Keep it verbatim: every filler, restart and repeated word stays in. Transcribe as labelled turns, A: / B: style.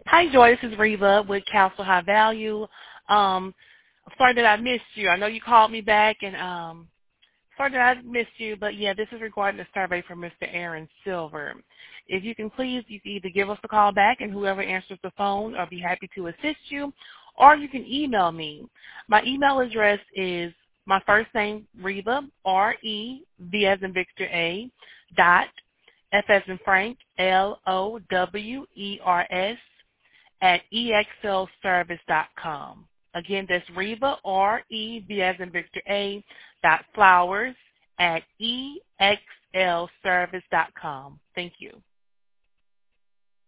A: Hi, Joy. This is Reba with Council High Value. Um, I'm sorry that I missed you. I know you called me back, and um, sorry that I missed you. But yeah, this is regarding the survey from Mister Aaron Silver. If you can please, you can either give us a call back, and whoever answers the phone, I'll be happy to assist you, or you can email me. My email address is my first name, Reba, R E V as in Victor A, dot F as in Frank, L O W E R S at E X L service dot com. Again, that's Reba, R E V as in Victor A, dot flowers at E X L service dot com. Thank you.